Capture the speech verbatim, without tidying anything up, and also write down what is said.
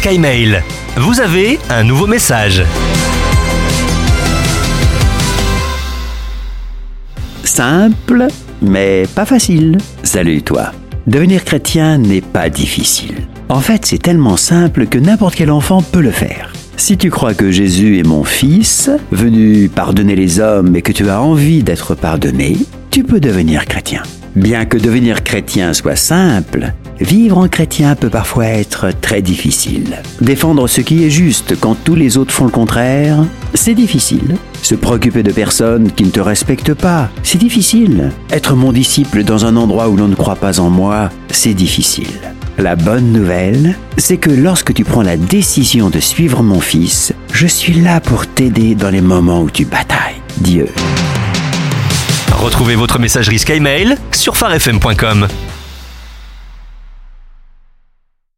Skymail. Vous avez un nouveau message. Simple, mais pas facile. Salut toi. Devenir chrétien n'est pas difficile. En fait, c'est tellement simple que n'importe quel enfant peut le faire. Si tu crois que Jésus est mon fils, venu pardonner les hommes et que tu as envie d'être pardonné, tu peux devenir chrétien. Bien que devenir chrétien soit simple, vivre en chrétien peut parfois être très difficile. Défendre ce qui est juste quand tous les autres font le contraire, c'est difficile. Se préoccuper de personnes qui ne te respectent pas, c'est difficile. Être mon disciple dans un endroit où l'on ne croit pas en moi, c'est difficile. La bonne nouvelle, c'est que lorsque tu prends la décision de suivre mon fils, je suis là pour t'aider dans les moments où tu batailles. Dieu. Retrouvez votre messagerie Skymail sur phare f m point com.